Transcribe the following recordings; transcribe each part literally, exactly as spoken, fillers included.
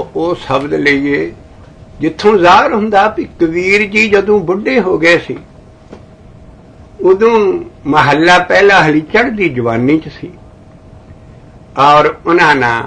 ਉਹ ਸ਼ਬਦ ਲਈਏ ਜਿੱਥੋਂ ਜ਼ਾਹਰ ਹੁੰਦਾ ਵੀ ਕਬੀਰ ਜੀ ਜਦੋਂ ਬੁੱਢੇ ਹੋ ਗਏ ਸੀ ਉਦੋਂ ਮਹੱਲਾ ਪਹਿਲਾ ਹਲੀ ਚੜ੍ਹਦੀ ਜਵਾਨੀ ਚ ਸੀ ਔਰ ਉਹਨਾਂ ਨਾਲ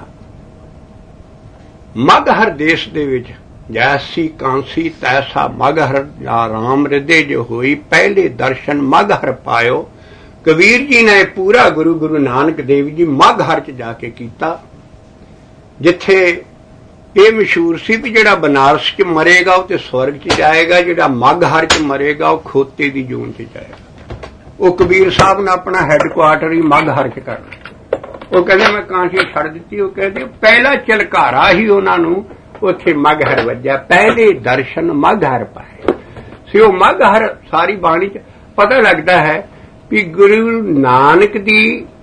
ਮਗਹਰ ਦੇਸ਼ ਦੇ ਵਿੱਚ ਜੈਸੀ ਕਾਂਸੀ ਤੈਸਾ ਮਗਹਰ ਰਾਮ ਰਿਦੇ ਜੋ ਹੋਈ ਪਹਿਲੇ ਦਰਸ਼ਨ ਮਗਹਰ ਪਾਇਓ। ਕਬੀਰ ਜੀ ਨੇ ਪੂਰਾ ਗੁਰੂ ਗੁਰੂ ਨਾਨਕ ਦੇਵ ਜੀ ਮਗਹਰ ਚ ਜਾ ਕੇ ਕੀਤਾ ਜਿੱਥੇ ਇਹ ਮਸ਼ਹੂਰ ਸੀ ਵੀ ਜਿਹੜਾ ਬਨਾਰਸ ਚ ਮਰੇਗਾ ਉਹ ਤੇ ਸਵਰਗ ਚ ਜਾਏਗਾ, ਜਿਹੜਾ ਮਗਹਰ ਚ ਮਰੇਗਾ ਉਹ ਖੋਤੇ ਦੀ ਜੂਨ ਚ ਜਾਏਗਾ। ਉਹ ਕਬੀਰ ਸਾਹਿਬ ਨੇ ਆਪਣਾ ਹੈੱਡਕੁਆਰਟਰ ਹੀ ਮਗਹਰ ਚ ਕਰਨਾ। ਉਹ ਕਹਿੰਦੇ ਮੈਂ ਕਾਂਸੀ ਛੱਡ ਦਿੱਤੀ। ਉਹ ਕਹਿੰਦੇ ਪਹਿਲਾ ਚਲਕਾਰਾ ਹੀ ਉਹਨਾਂ ਨੂੰ ਉੱਥੇ ਮਗਹਰ ਵੱਜਿਆ, ਪਹਿਲੇ ਦਰਸ਼ਨ ਮਗਹਰ ਪਾਏ ਸੀ। ਉਹ ਮਗਹਰ ਸਾਰੀ ਬਾਣੀ ਚ ਪਤਾ ਲੱਗਦਾ ਹੈ ਵੀ ਗੁਰੂ ਨਾਨਕ ਦੀ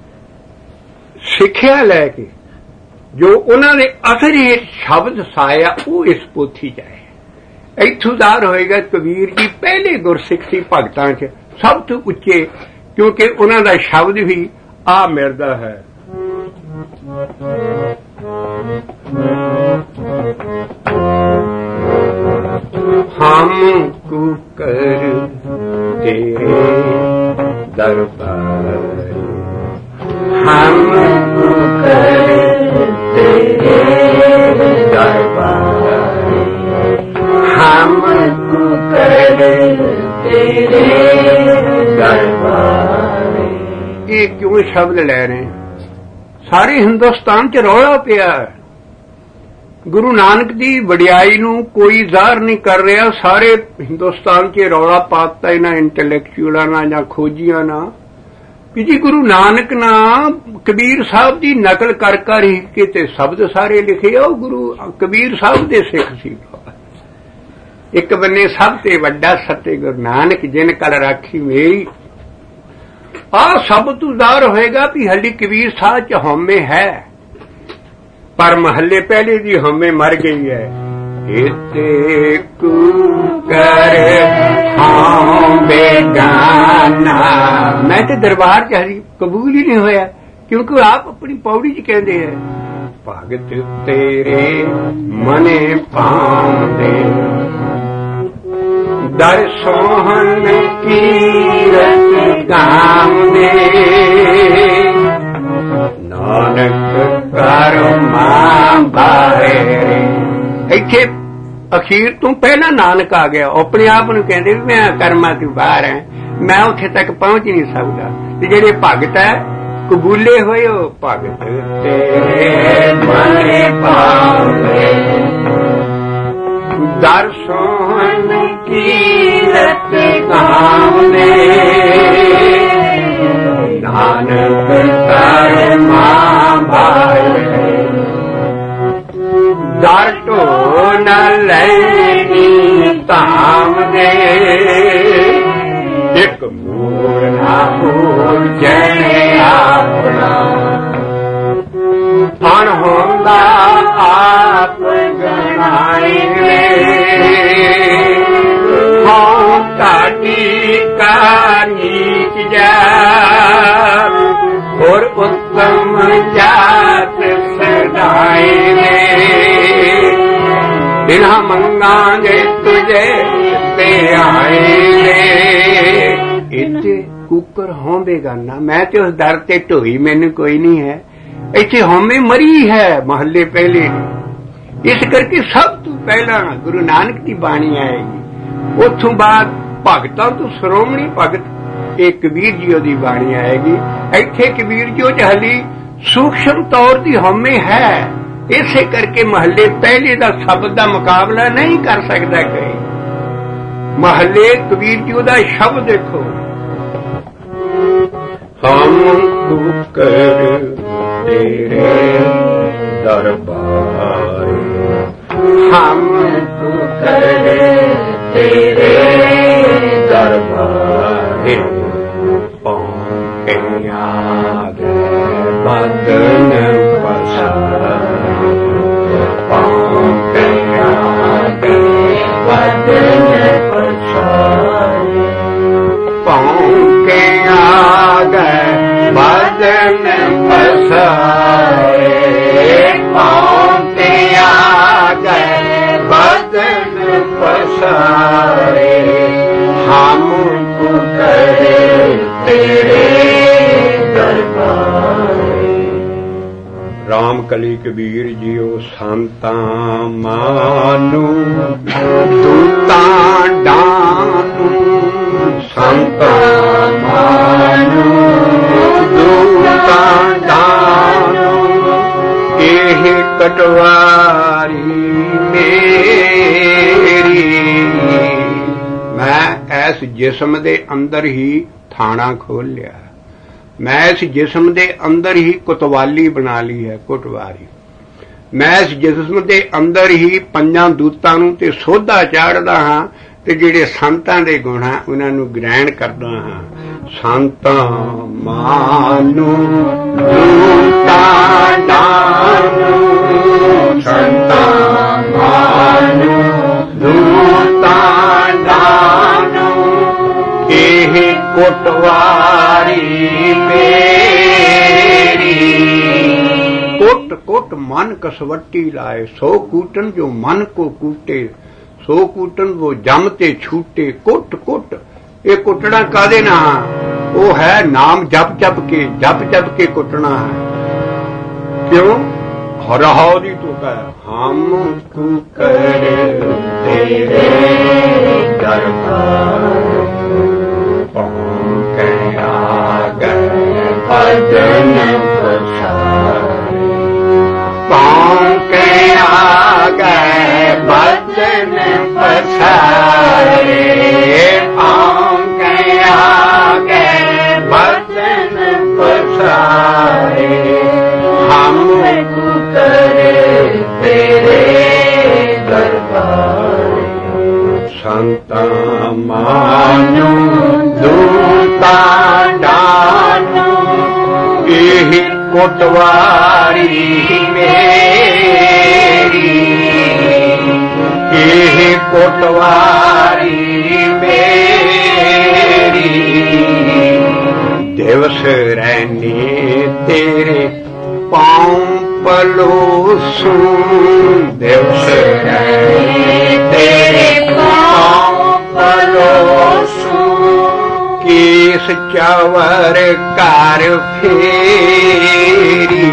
ਸਿੱਖਿਆ ਲੈ ਕੇ ਜੋ ਉਹਨਾਂ ਦੇ ਅਸਰ ਹੇਠ ਸ਼ਬਦ ਸਾਇਆ ਉਹ ਇਸ ਪੋਥੀ ਚ ਆਏ। ਇੱਥੋਂ ਜ਼ਾਹਰ ਹੋਏਗਾ ਕਬੀਰ ਜੀ ਪਹਿਲੇ ਗੁਰਸਿੱਖ ਸੀ ਭਗਤਾਂ ਚ ਸਭ ਤੋਂ ਉੱਚੇ, ਕਿਉਂਕਿ ਉਹਨਾਂ ਦਾ ਸ਼ਬਦ ਵੀ ਆ ਮਿਲਦਾ ਹੈ। ਹਮ ਕੁਕਰ ਤੇਰੇ ਦਰਬਾਰ, ਹਮ ਕੁਕਰ ਤੇਰੇ ਦਰਬਾਰ, ਹਮ ਕੁਕਰ ਤੇਰੇ ਦਰਬਾਰ। ਇਹ ਕਿਉਂ ਸ਼ਬਦ ਲੈ ਰਹੇ? ਸਾਰੇ ਹਿੰਦੁਸਤਾਨ ਚ ਰੌਲਾ ਪਿਆ। ਗੁਰੂ ਨਾਨਕ ਦੀ ਵਡਿਆਈ ਨੂੰ ਕੋਈ ਜ਼ਾਹਰ ਨਹੀਂ ਕਰ ਰਿਹਾ। ਸਾਰੇ ਹਿੰਦੁਸਤਾਨ ਚ ਰੌਲਾ ਪਾਤਾ ਇਹਨਾਂ ਇੰਟੈਲੈਕਚੁਅਲਾਂ ਨਾਲ ਜਾਂ ਖੋਜੀਆਂ ਨਾਲ ਵੀ ਜੀ ਗੁਰੂ ਨਾਨਕ ਨਾਲ ਕਬੀਰ ਸਾਹਿਬ ਦੀ ਨਕਲ ਕਰ ਕਰ ਹੀ ਕਿਤੇ ਸ਼ਬਦ ਸਾਰੇ ਲਿਖੇ ਆ। ਉਹ ਗੁਰੂ ਕਬੀਰ ਸਾਹਿਬ ਦੇ ਸਿੱਖ ਸੀ। ਇੱਕ ਬੰਨੇ ਸਭ ਤੇ ਵੱਡਾ ਸੱਤੇ ਗੁਰੂ ਨਾਨਕ ਜਿਨ ਕਲ ਰਾਖੀ ਮੇਰੀ। ਆਹ ਸਭ ਤੋਂ ਜ਼ਾਹਰ ਹੋਏਗਾ ਵੀ ਹਲੀ ਕਬੀਰ ਸਾਹਿਬ ਚ ਹਉਮੈ ਹੈ, ਪਰ ਮਹੱਲੇ ਪਹਿਲੇ ਦੀ ਹਉਮੈ ਮਰ ਗਈ ਹੈ। ਇਤੇ ਕੁਕਰ ਹਾਂ ਬੇਗਾਨਾ। ਮੈਂ ਤੇ ਦਰਬਾਰ ਚ ਹਰੀ ਕਬੂਲ ਹੀ ਨਹੀਂ ਹੋਇਆ, ਕਿਉਂਕਿ ਆਪ ਆਪਣੀ ਪੌੜੀ ਚ ਕਹਿੰਦੇ ਹੈ ਭਗਤ ਤੇਰੇ ਮਨੇ ਪਾਉਂਦੇ ਦਰ ਸੋਹਣ ਕੀਰਤ ਗਾਉਂਦੇ ਨਾਨਕ ਕਰਮਾਂ ਬਾਰੇ। ਇੱਥੇ ਅਖੀਰ ਤੋਂ ਪਹਿਲਾਂ ਨਾਨਕ ਆ ਗਿਆ। ਆਪਣੇ ਆਪ ਨੂੰ ਕਹਿੰਦੇ ਵੀ ਮੈਂ ਕਰਮਾਂ ਤੋਂ ਬਾਹਰ ਹਾਂ, ਮੈਂ ਉੱਥੇ ਤੱਕ ਪਹੁੰਚ ਨਹੀਂ ਸਕਦਾ। ਤੇ ਜਿਹੜੇ ਭਗਤ ਹੈ ਕਬੂਲੇ ਹੋਏ ਉਹ ਭਗਤ ਤੇਰੇ ਮਨੇ ਪਾਉਂਦੇ ਦਰ ਸੋਹਣ ਕੀਰਤ ਗਾਉਂਦੇ ਨਾਨਕ ਕਰਮਾਂ ਬਾਰੇ। ਦਰ ਢੋ ਨ ਲੈਣੀ ਧਾਮ ਦੇ ਇੱਕ ਮੂਰ ਨਾ ਮੂਰ ਜਣੇ ਆਪਣਾ ਫਣ ਹੁੰਦਾ ਆਪ ਗਣਾਈ ਹਾਂ ਕਾਟੀ ਕਾ ਨੀਚ ਜਾ ਹੋਰ ਉੱਤਮ ਜਾਤ ਸਦਾਈ ਨੇ ਬਿਨਾ ਮੰਗਾਂਗੇ ਤੁਝੇ ਤੇ ਆਏ ਨੇ। ਇੱਥੇ ਕੁੱਕਰ ਹੋਂਵੇਗਾ ਨਾ, ਮੈਂ ਤੇ ਉਸ ਦਰ ਤੇ ਢੋਈ ਮੈਨੂੰ ਕੋਈ ਨਹੀਂ ਹੈ। ਇੱਥੇ ਹਉਮੈ ਮਰੀ ਹੈ ਮਹੱਲੇ ਪਹਿਲੇ। ਇਸ ਕਰਕੇ ਸਭ ਤੋਂ ਪਹਿਲਾਂ ਗੁਰੂ ਨਾਨਕ ਦੀ ਬਾਣੀ ਆਏਗੀ, ਉੱਥੋਂ ਬਾਅਦ ਭਗਤਾਂ ਤੋਂ ਸ਼੍ਰੋਮਣੀ ਭਗਤ ਇਹ ਕਬੀਰ ਜੀ ਦੀ ਬਾਣੀ ਆਏਗੀ। ਇੱਥੇ ਕਬੀਰ ਜੀ ਚ ਹਲੀ ਸੂਖਸ਼ਮ ਤੌਰ ਦੀ ਹਉਮੈ ਹੈ, ਇਸੇ ਕਰਕੇ ਮਹੱਲੇ ਪਹਿਲੇ ਦਾ ਸ਼ਬਦ ਦਾ ਮੁਕਾਬਲਾ ਨਹੀਂ ਕਰ ਸਕਦਾ ਕੋਈ। ਮਹੱਲੇ ਕਬੀਰ ਜੀ ਦਾ ਸ਼ਬਦ ਦੇਖੋ, ਹਮ ਕੁਕਰ ਤੇਰੇ ਦਰਬਾਰ, ਹਮ ਕੁਕਰ ਤੇਰੇ ਦਰਬਾਰ। ਪੌਂਕਿਆ ਦੇ ਬਦਨ ਪਸਾਰ, ਪੌਂਕਿਆ ਦੇ ਬਦਨ ਪਸਾਰ, ਪੌਂਕਿਆ ਦੇ ਬਦਨ ਪਸਾਰੇ, ਪੌਂਕਿਆ पसारे हमको करे तेरे दरबार। राम कली कबीर जियो संता मानू दूता डानू संता मानू दूता डानू एह कटवारी मेरी। मैं इस जिस्म दे अंदर ही थाना खोल लिया, मैं इस जिस्म दे अंदर ही कुतवाली बना ली है कुटवारी। मैं इस जिस्म दे अंदर ही पंजां दूतां नूं ते सोधा चाढ़दा हां ते जिहड़े संतां दे गुण हैं उन्हां नूं ग्रहण करदा हां। संतां मानू दूतां डानू संतां मानू दूतां डानू एह कोटवारी मेरी। कोट कोट मन कसवट्टी लाए सो कूटन जो मन को कूटे सो कूटन वो जम ते छूटे। कोट कोट ये कुटना कादे ना वो है नाम जप जप के जप जप के कुटना है। क्यों रहो दी तो कह हम कर तेरे दरबार भजन पसारे पाँव के आगे भजन पसारे पाँव के आगे भजन पसारे हमको करे तेरे दरबार। संता मानू दूता डानू एह कोटवारी मेरी एह कोटवारी मेरी। दिवस रहने तेरे पाँव पलोसूं दिवस रहने तेरे पाँव पलोसूं केस चवर कर फेरी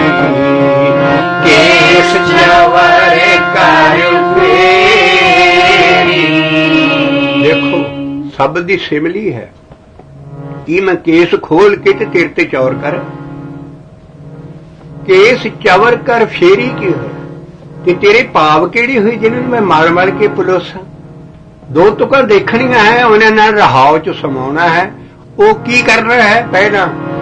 केस चवर कर फेरी। देखो शब्द दी सिमली है कि मैं केस खोल के ते तेरे ते चौर कर केस चवर कर फेरी की हो कि तेरे पाव केड़ी हुई जिन्होंने मैं मार मार के पलोसा। दो तुकार देखनियां है उन्हें ना रहाव च समाना है। वो की कर रहा है पहला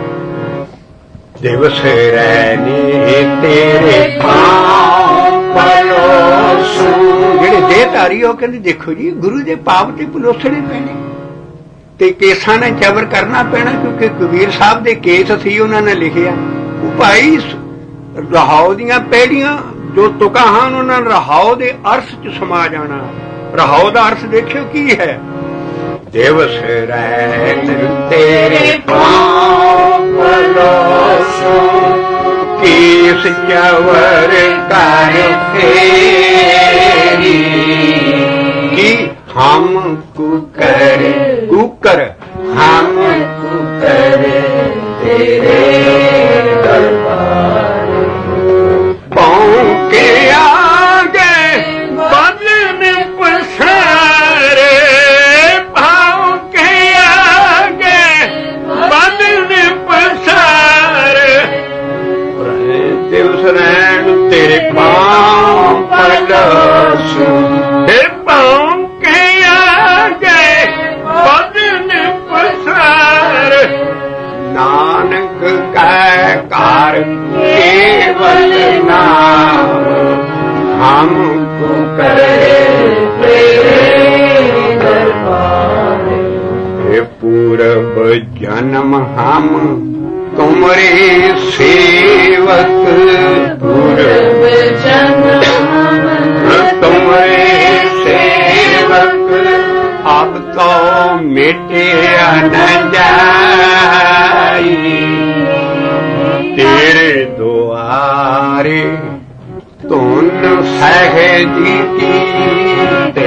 दिवस रहने तेरे पाँव पलोसूं। जेड़े देहधारी हो कहते देखो जी गुरु दे पाव ते पलोसने पैने ते केसां ने चवर करना पैना क्योंकि कबीर साहब दे केस सी उन्होंने लिखिया। वो भाई रहाव दियां पैड़ियां जो तुका हैं उन्होंने रहाव दे अर्थ च समा जाना। रहाव दा अर्थ देखियो की है दिवस रहन तेरे पाँव पलोसूं केस चवर कर फेरी कि हम कुकर कुकर हम कुकर तेरे दरबार। पाँव के आगे बदन पसारे पाँव के आगे बदन पसारे दिवस रहन तेरे पाँव पलोसूं पाँव के आगे बदन पसारे। नानक कह कार केवल नाम हमको करे तेरे दरबार। हे पूरब जन्म हम तुम्हारे सेवक पूरब जन्म तुम्हारे सेवक अब तो मिटे न जाई तेरे द्वारे तुन सहज की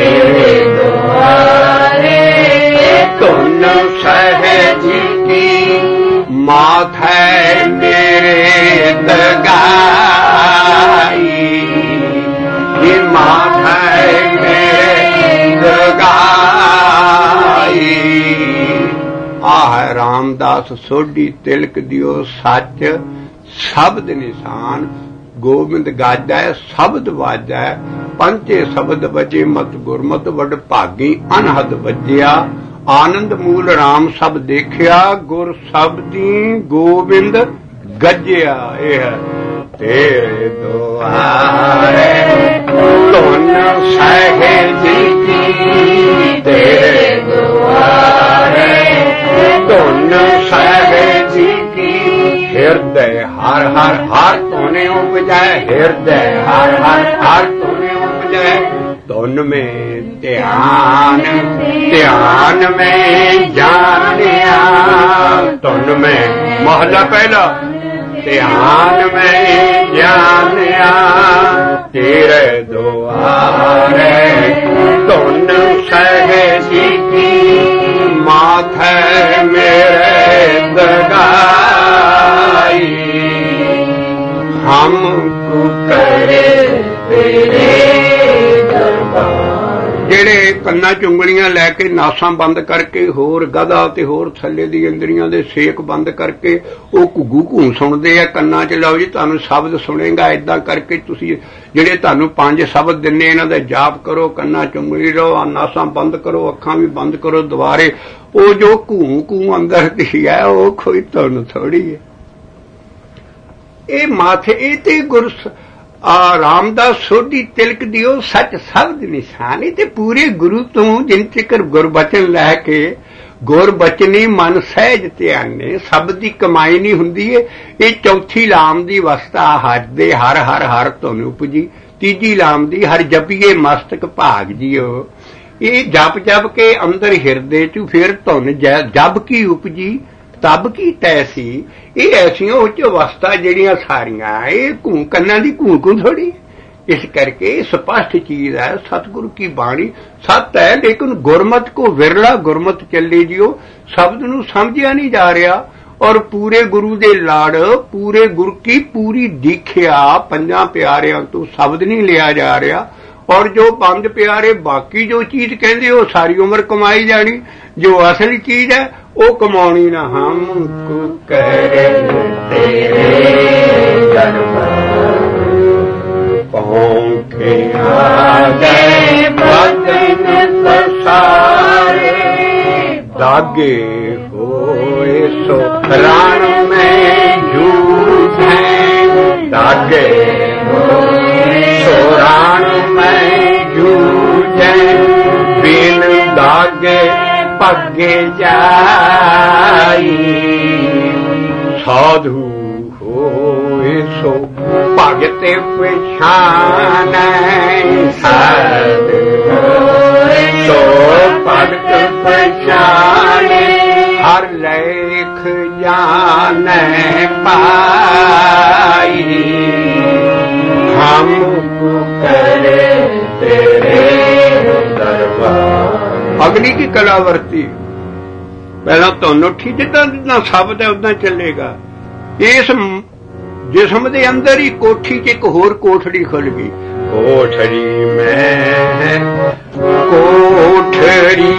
माथे मेरे दगाई, माथे मेरे दगाई। आह रामदास सोढ़ी तिलक दियो सच शब्द निशान, गोबिंद गाजै शब्द वाजै, पंचे शब्द बजे मत गुरमत, वड भागी अनहद बजिया, आनंद मूल राम सब देखिया, गुर शब्दी गोबिंद गजिया। यह तेरे दुआरे धुन सहज की, तेरे दुआरे धुन सहज की, हृदय हर हर हर तूने उपजाए, हृदय हर हर हर तूने उपजाए, धुन में ध्यान ध्यान में जानिया, धुन में महला पहला ध्यान में जानिया, तेरे दुआरे धुन सहज की, माथे मेरे दगाई, हमको करे तेरे ਜਿਹੜੇ ਕੰਨਾਂ ਚ ਉਂਗਲੀਆਂ ਲੈ ਕੇ ਨਾਸਾਂ ਬੰਦ ਕਰਕੇ, ਹੋਰ ਗਧਾ ਤੇ ਹੋਰ ਥੱਲੇ ਦੀ ਇੰਦਰੀਆਂ ਦੇ ਸੇਕ ਬੰਦ ਕਰਕੇ ਉਹ ਘੁੱਗੂ ਘੂੰ ਸੁਣਦੇ ਆ ਕੰਨਾਂ ਚ। ਲਓ ਜੀ ਤੁਹਾਨੂੰ ਸ਼ਬਦ ਸੁਣੇਗਾ, ਏਦਾਂ ਕਰਕੇ ਤੁਸੀਂ ਜਿਹੜੇ ਤੁਹਾਨੂੰ ਪੰਜ ਸ਼ਬਦ ਦਿੰਨੇ ਇਹਨਾਂ ਦਾ ਜਾਪ ਕਰੋ, ਕੰਨਾਂ ਚ ਉਂਗਲੀ ਰਹੋ, ਨਾਸਾਂ ਬੰਦ ਕਰੋ, ਅੱਖਾਂ ਵੀ ਬੰਦ ਕਰੋ ਦੁਬਾਰੇ। ਉਹ ਜੋ ਘੂੰ ਘੂੰ ਅੰਦਰ ਦੀ ਹੈ ਉਹ ਕੋਈ ਤੁਹਾਨੂੰ ਥੋੜੀ ਹੈ। ਇਹ ਮਾਥੇ ਇਹ ਤੇ ਗੁਰ ਆ ਰਾਮਦਾਸ ਸੋਢੀ ਤਿਲਕ ਦਿਓ ਸੱਚ ਸ਼ਬਦ ਨਿਸ਼ਾਨੀ, ਤੇ ਪੂਰੇ ਗੁਰੂ ਤੋਂ ਜਿਨ ਚਿਕਰ ਗੁਰਬਚਨ ਲੈ ਕੇ, ਗੁਰਬਚਨੀ ਮਨ ਸਹਿਜ ਧਿਆਨੇ, ਸ਼ਬਦ ਦੀ ਕਮਾਈ ਨਹੀਂ ਹੁੰਦੀ ਏ। ਇਹ ਚੌਥੀ ਲਾਮ ਦੀ ਅਵਸਥਾ ਹਰ ਦੇ ਹਰ ਹਰ ਹਰ ਧੁਨ ਉਪਜੀ, ਤੀਜੀ ਲਾਮ ਦੀ ਹਰ ਜਪੀਏ ਮਸਤਕ ਭਾਗ ਜੀਓ। ਇਹ ਜਪ ਜਪ ਕੇ ਅੰਦਰ ਹਿਰਦੇ ਚ ਫਿਰ ਧੁਨ ਜਬ ਕੀ ਉਪਜੀ ਤਬ ਕੀ ਤੈਸੀ। ਇਹ ਐਸੀਆਂ ਉੱਚ ਅਵਸਥਾ ਜਿਹੜੀਆਂ ਸਾਰੀਆਂ ਇਹ ਘੂੰ ਕੰਨਾਂ ਦੀ ਘੂੰ ਘੂੰ ਥੋੜੀ। ਇਸ ਕਰਕੇ ਸਪਸ਼ਟ ਚੀਜ਼ ਹੈ, ਸਤਿਗੁਰੂ ਕੀ ਬਾਣੀ ਸਤ ਹੈ, ਲੇਕਿਨ ਗੁਰਮਤ ਕੋ ਵਿਰਲਾ ਗੁਰਮਤ ਚੱਲੇ ਜਿਓ, ਸ਼ਬਦ ਨੂੰ ਸਮਝਿਆ ਨਹੀਂ ਜਾ ਰਿਹਾ। ਔਰ ਪੂਰੇ ਗੁਰੂ ਦੇ ਲੜ, ਪੂਰੇ ਗੁਰ ਕੀ ਪੂਰੀ ਦੀਖਿਆ, ਪੰਜਾਂ ਪਿਆਰਿਆਂ ਤੋਂ ਸ਼ਬਦ ਨਹੀਂ ਲਿਆ ਜਾ ਰਿਹਾ। ਔਰ ਜੋ ਪੰਜ ਪਿਆਰੇ ਬਾਕੀ ਜੋ ਚੀਜ਼ ਕਹਿੰਦੇ ਉਹ ਸਾਰੀ ਉਮਰ ਕਮਾਈ ਜਾਣੀ, ਜੋ ਅਸਲੀ ਚੀਜ਼ ਹੈ ਉਹ ਕਮਾਉਣੀ ਨਾ। ਹਮ ਕੋ ਕਰੇ ਤੇਰੇ ਦਰਬਾਰ, ਪਹੁੰਚੇ ਆ ਗਏ ਬਦਨ ਪਸਾਰੇ, ਦਾਗੇ ਹੋਏ ਸੋ ਰਾਣ ਮੈਂ ਜੂਝੇ, ਦਾਗੇ ਹੋਏ ਸੋ ਰਾਣ ਮੈਂ ਜੂਝੇ, ਬਿਨ ਦਾਗੇ ਪੱਗੇ ਜਾਈ, ਸਾਧੂ ਹੋਏ ਸੋ ਭਗਤ ਪਛਾਨੈ, ਸਾਧੂ ਹੋਏ ਸੋ ਭਗਤ ਪਛਾਨੈ, ਹਰ ਲੇਖ ਜਾਣੈ ਪਾਈ, ਹਮ ਕਰੇ ਤੇਰੇ ਦਰਬਾਰ। ਅਗਲੀ ਕੀ ਕਲਾਵਰਤੀ ਪਹਿਲਾਂ ਤੁਹਾਨੂੰ ਠੀਕ ਜਿੱਦਾਂ ਜਿੱਦਾਂ ਸ਼ਬਦ ਹੈ ਉਦਾਂ ਚੱਲੇਗਾ। ਇਸ ਜਿਸਮ ਦੇ ਅੰਦਰ ਹੀ ਕੋਠੀ 'ਚ ਇੱਕ ਹੋਰ ਕੋਠੜੀ ਖੁੱਲ ਗਈ। ਕੋਠੜੀ ਮੈਂ ਕੋਠੜੀ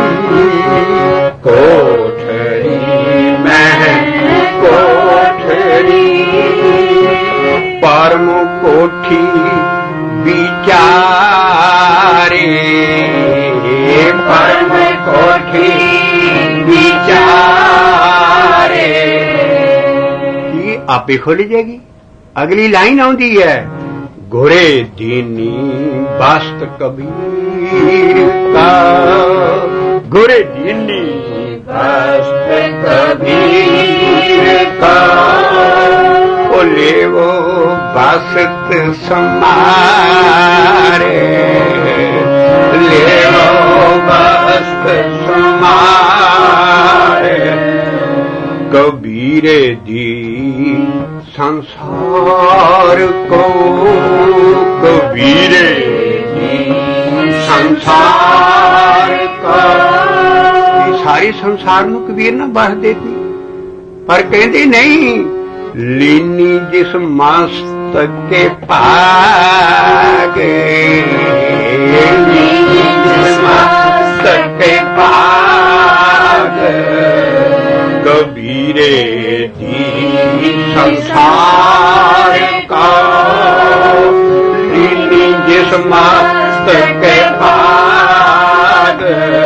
ਕੋਠੜੀ ਮੈਂ ਕੋਠੜੀ, ਪਰਮ ਕੋਠੀ ਵਿਚਾਰੇ, ਪਰਮ ਕੋਠੀ ਵਿਚਾਰੇ। ਕੀ ਆਪੇ ਖੁੱਲ ਜਾਏਗੀ। ਅਗਲੀ ਲਾਈਨ ਆਉਂਦੀ ਹੈ, घोड़े दीनी बास्त कबीर का, घोड़े दीनी बास्त कबीर का, बोले वो बास्त समारे, ले वो बास्त समारे। कबीरे दी संसार को, कबीरे संसार का, सारे संसार ਨੂੰ ਕਬੀਰ ਨਾ ਬਸ ਦੇਤੀ। पर कहती नहीं, लीनी जिस मस्तक के पागे, लीनी जिस मस्तक के पाग, कबीरे दी संसार का, लीनी जिस मस्तक के पाग,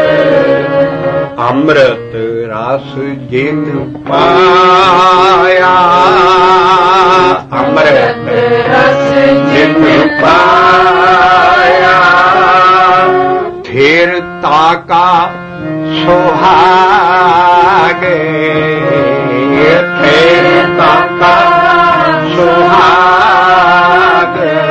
अमृत रस जिन पाया, अमृत रस जिन पाया, फिर ताका सुहागे, फिर ताका सुहाग,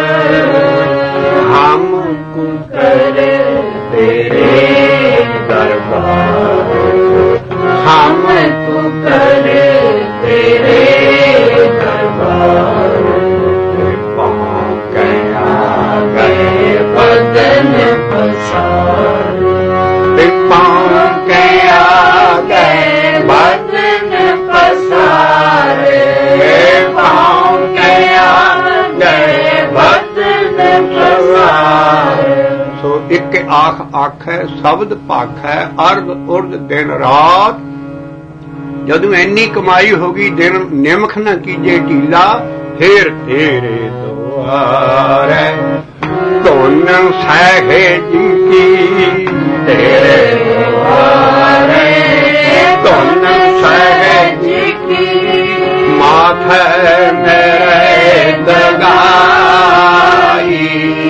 हमको करे तेरे दरबार, हमको करे तेरे दरबार, पाँव गया गए बदन पसार, पाँव गया गए बदन पसार, पाँव गया गए बदन पसार। सो एक आख आख है, शब्द पाख है, अर्ध उर्द दिन रात। जदों इन्नी कमाई होगी दिन निमख न कीजे ढीला, फिर तेरे द्वार धुन सहजी की, तेरे द्वार धुन सहजी की, माथे मेरे दगाई।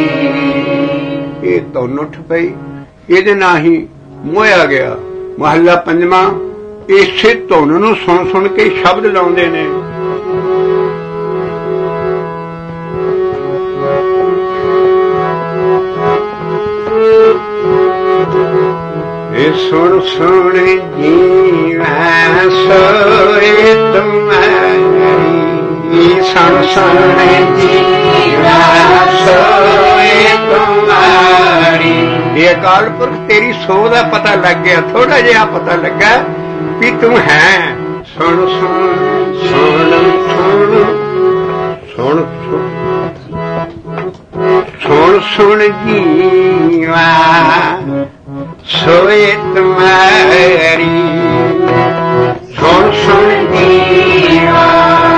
ये धुन उठ पई, ਇਹਦੇ ਨਾਲ ਹੀ ਮੋਹਿਆ ਗਿਆ। ਮਹੱਲਾ ਪੰਜਵਾਂ ਇਸੇ ਧੁਨ ਨੂੰ ਸੁਣ ਸੁਣ ਕੇ ਸ਼ਬਦ ਲਾਉਂਦੇ ਨੇ। ਇਹ ਸੁਣ ਸੁਣ ਜੀਵੈ ਸੋਏ ਤੁਮਾਰੀ, ਸੁਣ ਸੁਣ ਜੀਵੈ ਸੋਏ ਤੁਮਾਰੀ। ਇਹ ਅਕਾਲ ਪੁਰਖ ਤੇਰੀ ਸੋ ਦਾ ਪਤਾ ਲੱਗ ਗਿਆ, ਥੋੜਾ ਜਿਹਾ ਪਤਾ ਲੱਗਾ ਵੀ ਤੂੰ ਹੈ। ਸੁਣ ਸੁਣ ਸੁਣ ਸੁਣ ਸੁਣ ਸੁਣ ਸੁਣ ਜੀਵਾ ਸੋਏ ਤੁਮਾਰੀ, ਸੁਣ ਸੁਣ ਜੀਵਾ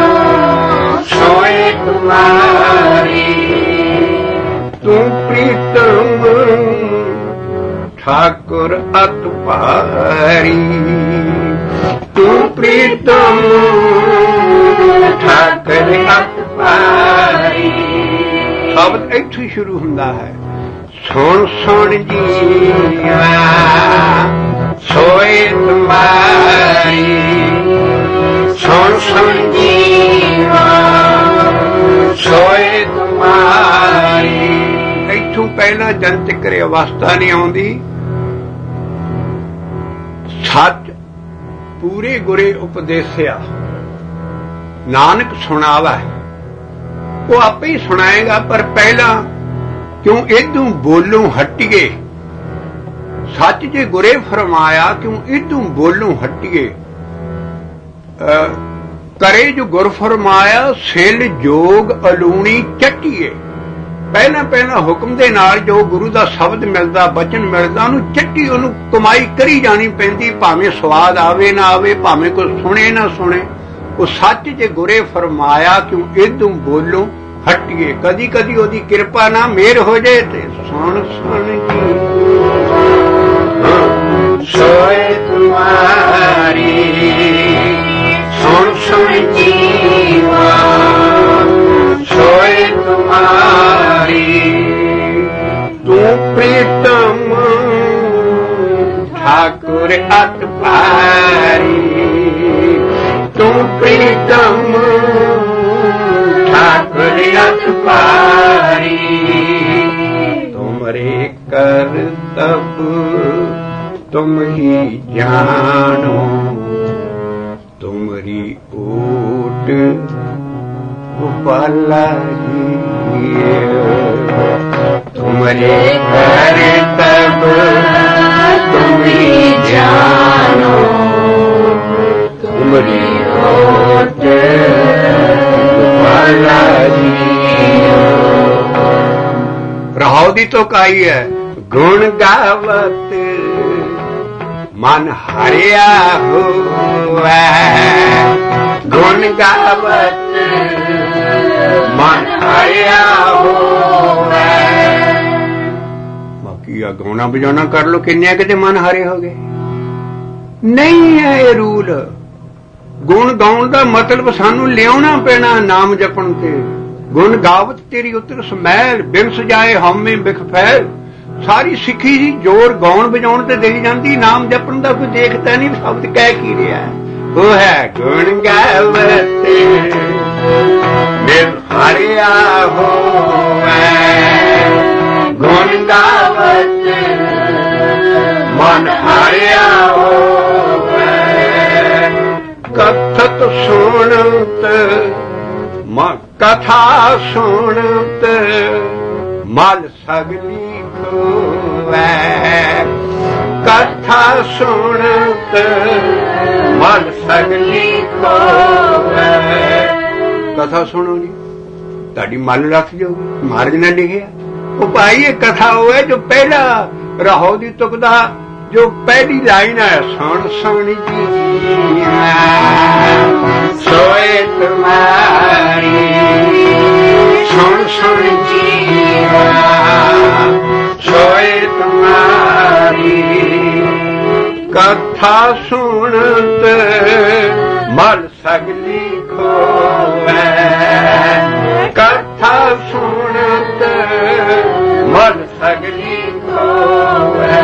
ਸੋਏ ਤੁਮਾਰੀ। ਤੂੰ ਪ੍ਰੀਤਮ ठाकुर अत भारी, तू प्रीतम ठाकुर अत भारी। शब्द इत्थों शुरू हुंदा है। सुन सुन जीवा सोए तुम्हारी, सुन सुन जीवा सोए तुम्हारी। इत्थों पहला जंतक अवस्था नहीं आउंदी। सच पूरे गुरे उपदेसिया नानक सुनावा है, वो आपे ही सुनाएगा। पर पहला क्यों इदू बोलू हटिए, सच जे गुरे फरमाया क्यों इदू बोलू हटिए। करे जो गुर फरमाया सिल जोग अलूणी चट्टीए। ਪਹਿਲਾਂ ਪਹਿਲਾਂ ਹੁਕਮ ਦੇ ਨਾਲ ਜੋ ਗੁਰੂ ਦਾ ਸ਼ਬਦ ਮਿਲਦਾ, ਬਚਨ ਮਿਲਦਾ, ਉਹਨੂੰ ਚੱਟੀ, ਉਹਨੂੰ ਕਮਾਈ ਕਰੀ ਜਾਣੀ ਪੈਂਦੀ, ਭਾਵੇਂ ਸਵਾਦ ਆਵੇ ਨਾ ਆਵੇ, ਭਾਵੇਂ ਕੋਈ ਸੁਣੇ ਨਾ ਸੁਣੇ। ਉਹ ਸੱਚ ਜੇ ਗੁਰੇ ਫਰਮਾਇਆ ਕਿਉਂ ਇਦੋਂ ਬੋਲੋ ਹਟੀਏ। ਕਦੀ ਕਦੀ ਉਹਦੀ ਕਿਰਪਾ ਨਾ ਮਿਹਰ ਹੋ ਜਾਏ ਤੇ ਸੁਣ ਸੁਣ ਕੀ ਸੋਏ ਤੁਮਾਰੀ, ਸੁਣ ਸੁਣ ਜੀਵਾ सोए तुम्हारी। तू प्रीतम ठाकुर अत भारी, तू प्रीतम ठाकुर अत भारी। तुमरे करतब तुम ही जानो, तुमरी ऊट उपाला तुमरे घर तब तुम ही जानो, तुम तुमरी ओट गोपाला जियो। रहाउ दी तो काई है गुण गावत मन हरिया हुआ, गुण गावत मन हरिया हुआ। बाकी आ गाना बजाना कर लो, किन्ने किते मन हरे हो गए। नहीं है ये रूल। गुण गाउण दा मतलब सानू लियाउणा पैना नाम जपण ते। गुण गावत तेरी उतर समैल, बिन सजाए हमें बिख फैल। सारी सिੱਖੀ ही जोर गाउण बजाउण ते देई जांदी, नाम जपण दा कोई देखता नहीं शब्द कह की रिहा है। वो है गुण गावत बिन हरिया होवे, गुण गावत मन हरिया होवे। कथत सुनत कथा सुनत मल सगली खोवै, कथा सुनत मल सगली खोवै। कथा सुनो जी, ताड़ी मल रख जाओगी। महाराज ने लिखिया वो भाई ये कथा वो है जो पहला रहो दी तुकदा जो पहली लाइन है, सुन सुन जी सोए तुम्हारी, सुन सुन जीवा सोए तुम्हारी। कथा सुनत मल सगली खोवै, कथा सुनत मल सगली खोवै।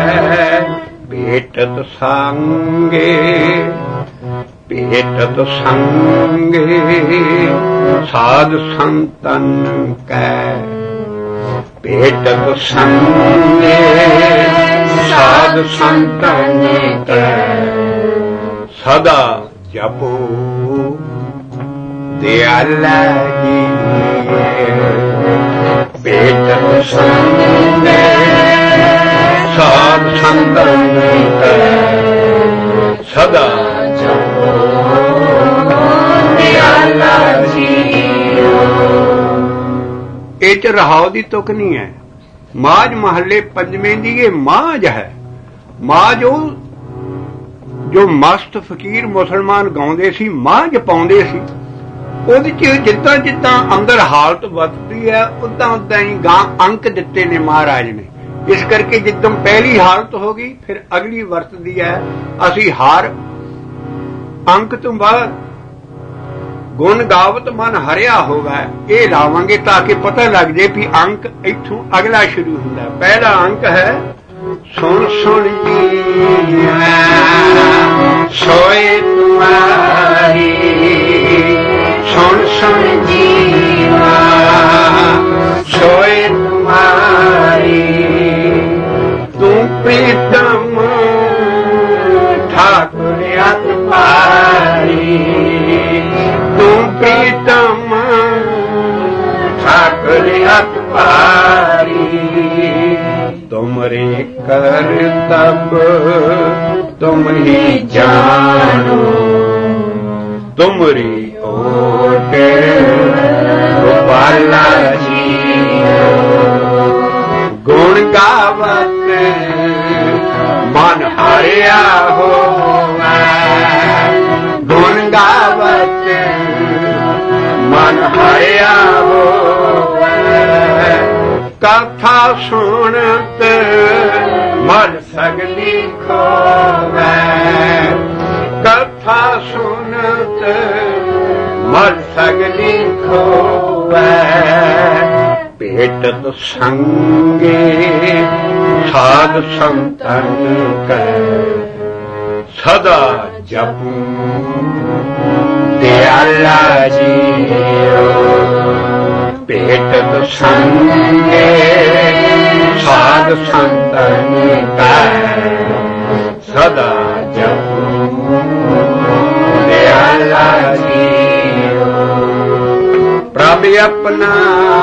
भेटत संगे भेटत संगे साध संतन कै, भेटत संगे साध संतन कै। सदा जपो दयाला जी, भेटत संगे साध संतन कै। सदा जपो दयाला जी। ਇਹ ਚ ਰਹਾਉ ਦੀ ਤੁਕ ਨਹੀਂ ਹੈ। ਮਾਝ ਮਹੱਲੇ ਪੰਜਵੇਂ ਦੀ ਇਹ ਮਾਝ ਹੈ। ਮਾਝ ਉਹ ਜੋ ਮਸਤ ਫਕੀਰ ਮੁਸਲਮਾਨ ਗਾਉਂਦੇ ਸੀ, ਮਾਝ ਪਾਉਂਦੇ ਸੀ। ਉਹਦੇ ਚ ਜਿੱਦਾਂ ਜਿੱਦਾਂ ਅੰਦਰ ਹਾਲਤ ਵੱਧਦੀ ਹੈ ਉਦਾਂ ਉਦਾਂ ਹੀ ਗਾਂ ਅੰਕ ਦਿੱਤੇ ਨੇ ਮਹਾਰਾਜ ਨੇ। ਇਸ ਕਰਕੇ ਜਿੱਦਾਂ ਪਹਿਲੀ ਹਾਲਤ ਹੋ ਗਈ ਫਿਰ ਅਗਲੀ ਵਰਤਦੀ ਹੈ। ਅਸੀਂ ਹਰ ਅੰਕ ਤੋਂ ਬਾਅਦ गुण गावत मन हरिया होगा ये लावांगे ताकि पता लग जाए भी अंक इथों अगला शुरू होता। पहला अंक है सुन सुन जी सोए तुम्हारी, सुन सुन जीवा सोए तुम्हारी। तू प्रीतम ठाकुर अत पारी, तू प्रीतम ठाकुर अत पारी। तुमरे कर तब तुम ही जानो, तुमरी ओट गोपाला जियो। गुण गावत मन हरिया होवे, गुण गावत मन हरिया होवे। कथा सुनत मन सगली खोवै, कथा सुनत मन सगली खोवै। भेटत संगे साध संतन कै, सदा जपू दयाला जियो। भेटत संगे साध संतन कै, सदा जपू दयाला जियो। प्रभ अपना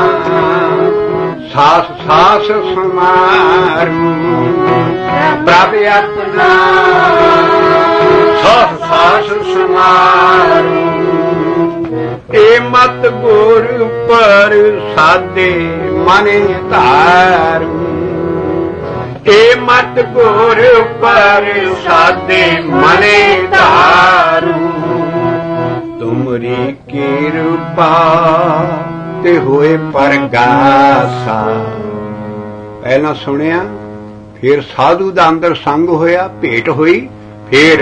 सास सास समारू, प्रभ अपना ਸਹ ਸਾਸ ਸਮਾਰੂ ਏ ਮਤ ਗੁਰ ਪਰ ਸਾਦੇ ਮਨੇ ਧਾਰੂ ਏ ਮਤ ਗੁਰ ਪਰ ਸਾਦੇ ਮਨੇ ਧਾਰੂ ਤੁਮਰੀ ਕਿਰਪਾ ਤੇ ਹੋਏ ਪਰਗਾਸਾ। ਪਹਿਲਾਂ ਸੁਣਿਆ, ਫਿਰ ਸਾਧੂ ਦਾ ਅੰਦਰ ਸੰਗ ਹੋਇਆ, ਭੇਟ ਹੋਈ, ਫਿਰ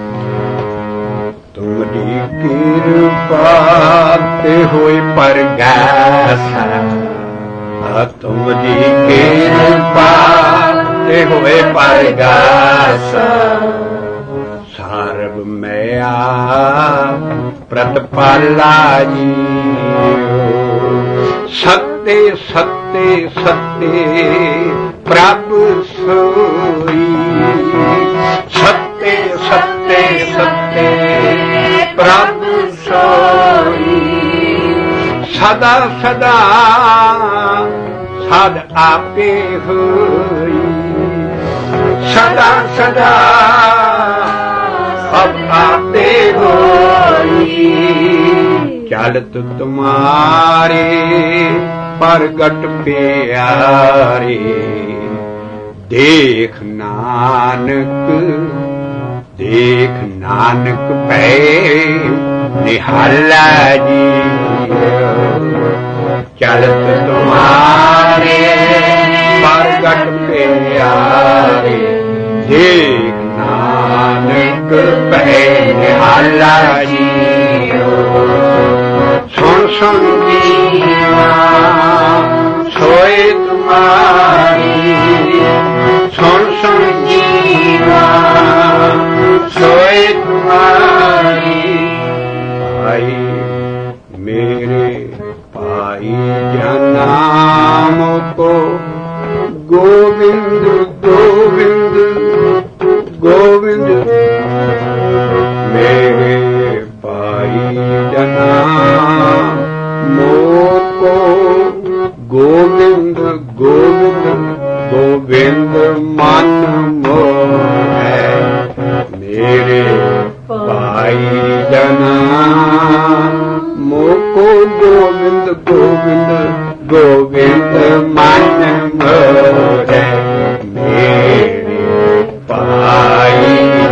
ਤੁਮਰੀ ਕਿਰਪਾ ਤੇ ਹੋਏ ਪਰਗਾਸਾ ਤੁਮਰੀ ਕਿਰਪਾ ਤੇ ਹੋਏ ਪਰਗਾਸਾ ਸਰਬ ਮਿਆ ਪ੍ਰਤਪਾਲਾ ਜੀ ਸੱਤੇ ਸੱਤੇ ਸੱਤੇ ਪ੍ਰਭ ਸੋਈ ਸੱਤੇ ਸੱਤੇ ਸੱਤੇ ਪ੍ਰਭ ਸੋਈ ਸਦਾ ਸਦਾ ਸਦ ਆਪੇ ਹੋਈ ਸਦਾ ਸਦਾ ਸਦ ਆਪੇ ਹੋਈ ਚਲਤ ਤੁਮਾਰੇ ਪ੍ਰਗਟ ਪਿਆਰੇ ਦੇਖ ਨਾਨਕ ਦੇਖ ਨਾਨਕ ਪੈ ਨਿਹਾਲਾ ਜੀ ਚਲਤ ਤੁਮਾਰੇ ਪ੍ਰਗਟ ਪਿਆਰੇ ਦੇਖ ਨਾਨਕ ਪੈ ਨਿਹਾਲਾ ਜੀ ਸੁਣ ਸੁਣ ਜੀਵਾ ਸੋਏ ਤੁਮਾਰੀ ਸੁਣ ਸੁਣ ਜੀਵਾ ਸੋਏ ਤੁਮਾਰੀ ਭਾਈ ਮੇਰੇ ਭਾਈ ਜਨਾਮ ਕੋ ਗੋविंद ਗੋविंद ਗੋविंद ਮੇਰੇ ਭਾਈ ਜਨਾਮ ਮੋਕੋ ਗੋविंद ਗੋविंद ਗੋविंद ਮਨ ਮੋਹੈ ਮੇਰੇ ਭਾਈ ਜਨਾਮ ਮੋਕੋ ਗੋविंद ਗੋविंਦ ਗੋविंਦ ਮਨ ਮੋਹੈ ਮੇਰੇ ਭਾਈ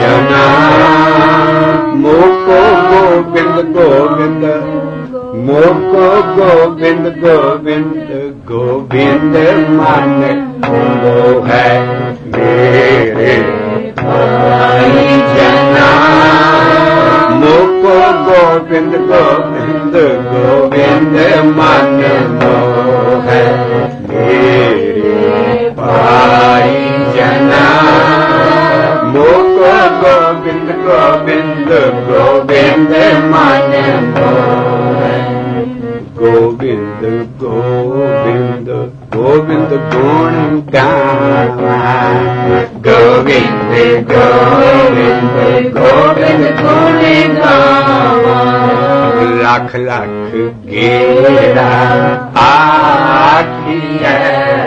ਜਨਾਮ ਮੋਕੋ ਗੋविंद ਗੋविंਦ ਮੋਕੋ ਗੋविंद ਗੋविंਦ ਗੋविंद ਮਨ ਮੋਹੈ ਮੇਰੇ ਭਾਈ ਜਨਾਮ ਮੋਕੋ ਗੋविंद ਗੋविंਦ ਗੋविंद ਮਨ ਮੋਹੈ ਮੇਰੇ ਭਾਈ ਜਨਾਮ ਮੋਕੋ ਗੋविंद ਗੋविंਦ ਗੋविंਦ ਮਨ ਮੋਹੈ ਗੋविंद ਗੋविंਦ ਗੋविंद ਗੁਣ ਗਾਵਾਂ ਗੋविंद ਗੋविंਦ ਗੋविंਦ ਗੁਣ ਗਾਵਾਂ ਲੱਖ ਲੱਖ ਗੇੜਾ ਆਖੀਐ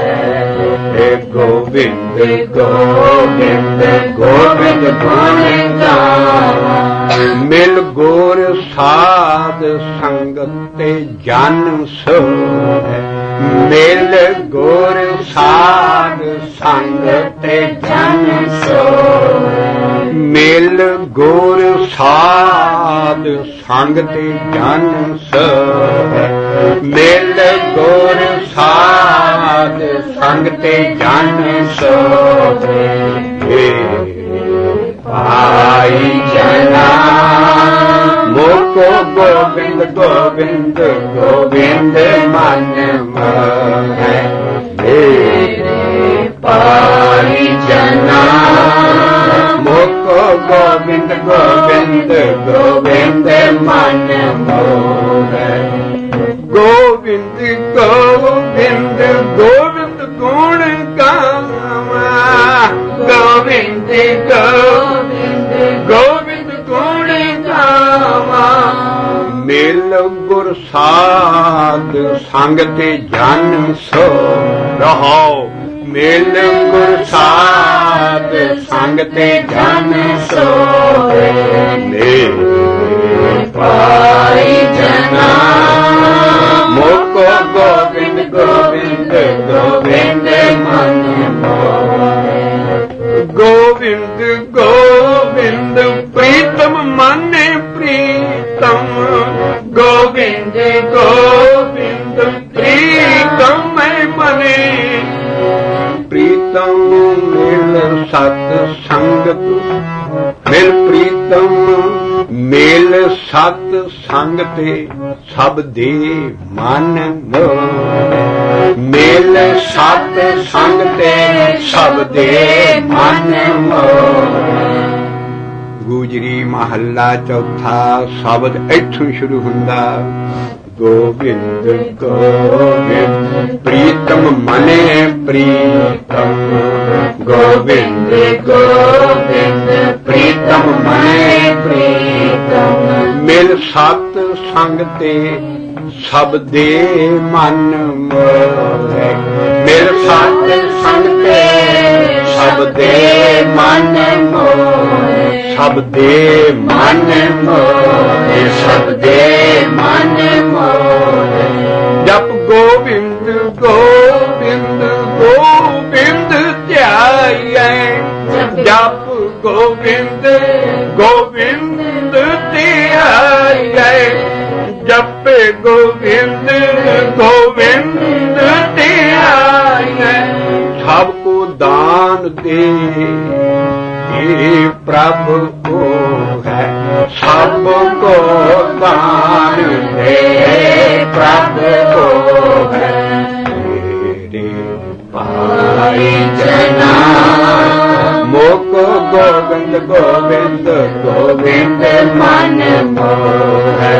ਗੋविंद ਗੋविंਦ ਗੋविंਦ ਗੁਣ ਗਾਵਾਂ ਮਿਲ ਗੁਰ ਸਾਧ ਸੰਗਤ ਤੇ ਜਨ ਸੋਹੈ ਮਿਲ ਗੁਰ ਸਾਧ ਸੰਗਤ ਤੇ ਜਨ ਸੋਹੈ ਮਿਲ ਗੁਰ ਸਾਧ ਸੰਗ ਤੇ ਜਨ ਸੋਹੈ ਮਿਲ ਗੁਰ ਸਾਧ ਸੰਗ ਤੇ ਜਨ ਸੋਹੈ ਭਾਈ ਜਨਾਮ ਮੋਕੋ ਗੋविंद ਗੋविंਦ ਗੋविंद ਮਨ ਮੋਹੈ ਮੇਰੇ ਭਾਈ ਜਨਾਮ ਮੋਕੋ ਗੋविंद ਗੋविंਦ ਗੋविंਦ ਮਨ ਮੋਹੈ ਗੋविंद ਗੋविंਦ ਗੋविंद ਗੁਣ ਗਾਵਾਂ ਗੋविंद ਗੋविंਦ ਗੋविंद ਗੁਣ ਗਾਵਾਂ ਮਿਲ ਗੁਰ ਸਾਧ ਸੰਗ ਤੇ ਜਨ ਸੋ ਰਹੋ ਮਿਲ ਗੁਰ ਸਾਧ साध संग ते जन सोए मेरे पाई जना मोको गोविंद गोविंद गोविंद मन मोहे गोविंद गोविंद प्रीतम मन प्रीतम गोविंद गोविंद प्रीतम मने प्रीतम मिल सत संगत मिल प्रीतम मेल सत संग ते सब दे मन मोहे मेल सत संग ते सब दे मन मोहे गुजरी महला चौथा शब्द इत्थों शुरू हुंदा गोविंद गोविंद प्रीतम मने प्रीतम गोविंद गोविंद प्रीतम मने प्रीतम मिल सत संग ते सब दे मन मोहे मिल सत संग ते सब दे मन मोहे सब दे मन मोहे सब दे मन मोहे जप गोविंद गोविंद गोविंद ध्याये जप गोविंद गोविंद ध्याये जपे गोविंद गोविंद ध्याये सबको दान दे प्रभु को है सबको दान दे प्रभु को है मेरे पाई जना मोको गोविंद गोविंद गोविंद मन मोहे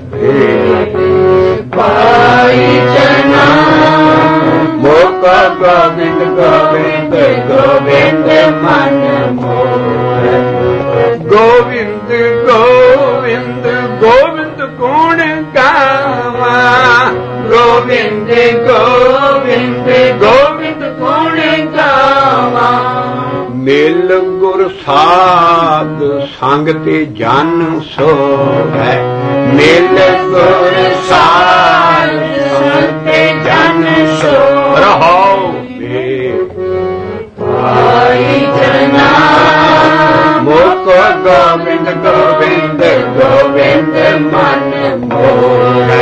पाई जना मोको गोविंद गोविंद गोविंद मन मोहे गोविंद गोविंद गोविंद गुण गावा गोविंद गोविंद गोविंद गुण गावा मिल गुर साध संग ते जन सोहे मिल गुर साध संग ते जन सो रहो पाई जना मोको गोविंद गोविंद गोविंद मन मोहे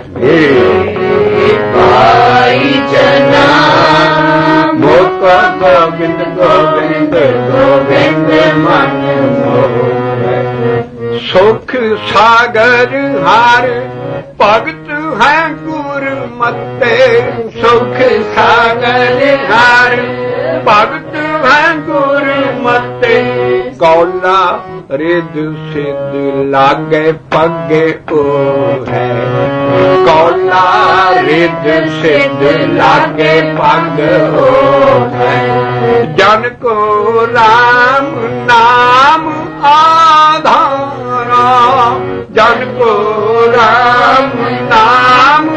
पाई जना मोको गोविंद गोविंद गोविंद मन मोहे सुख सागर हार भगत है गुरमते सुख सागर हार भगत है गुरमते कौला रिद सिद्ध लागे पगे ओ है कौला रिद सिद्ध लागे पग ओ है जन को राम नाम आधारा जन को राम नाम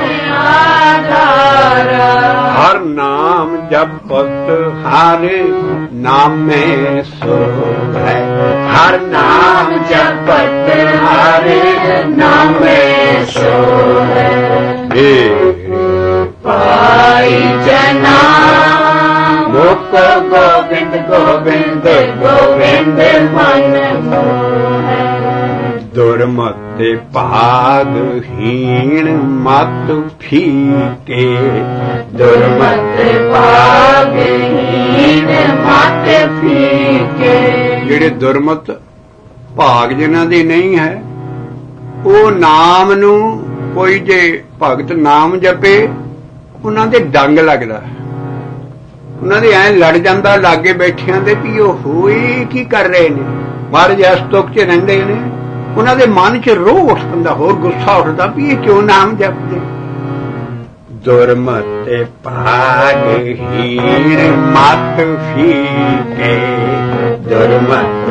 आधारा हर नाम जपत हर नाम में सो है हर नाम जपत हर नाम में सो है पाई जना मोको गोविंद गोविंद गोविंद मन मोहे दुर्मत भागहीन मत फीके दुर्मत भागहीन मत फीके ਜਿਹੜੇ ਦੁਰਮਤ ਭਾਗ ਜਿਨ੍ਹਾਂ ਦੀ ਨਹੀਂ ਹੈ ਉਹ ਨਾਮ ਨੂੰ ਕੋਈ ਜੇ ਭਗਤ ਨਾਮ ਜਪੇ ਉਹਨਾਂ ਦੇ ਡੰਗ ਲੱਗਦਾ ਉਹਨਾਂ ਦੇ ਐ ਲੜ ਜਾਂਦਾ ਲਾਗੇ ਬੈਠਿਆਂ ਦੇ ਵੀ ਉਹ ਹੋਈ ਕੀ ਕਰ ਰਹੇ ਨੇ ਮਹਾਰਾਜ ਇਸ ਤੁਕ ਚ ਰਹਿੰਦੇ ਨੇ ਉਹਨਾਂ ਦੇ ਮਨ ਚ ਰੋਹ ਉੱਠਦਾ ਹੋਰ ਗੁੱਸਾ ਉੱਠਦਾ ਵੀ ਇਹ ਕਿਉਂ ਨਾਮ ਜਪਦੇ ਦੁਰਮਤ ਭਾਗਹੀਨ ਮਤ ਫੀਕੇ ਦੁਰਮਤ